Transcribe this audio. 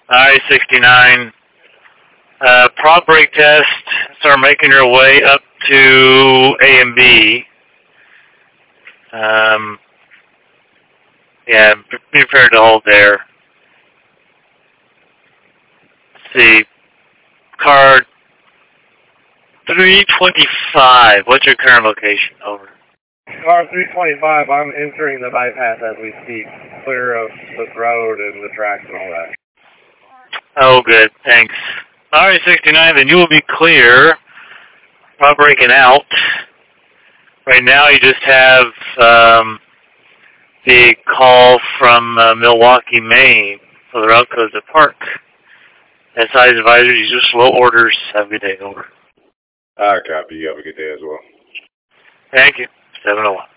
I-69. Prop brake test. Start making your way up to A and B. Yeah, be prepared to hold there. Let's see. Car 325. What's your current location? Over. Car 325, I'm entering the bypass as we speak, clear of the road and the tracks and all that. Oh, good. Thanks. I-69, then you will be clear. Not breaking out. Right now you just have the call from Milwaukee, Maine for the route codes at Park. SI's advisors, use your slow orders. Have a good day. Over. Copy. You have a good day as well. Thank you. 701.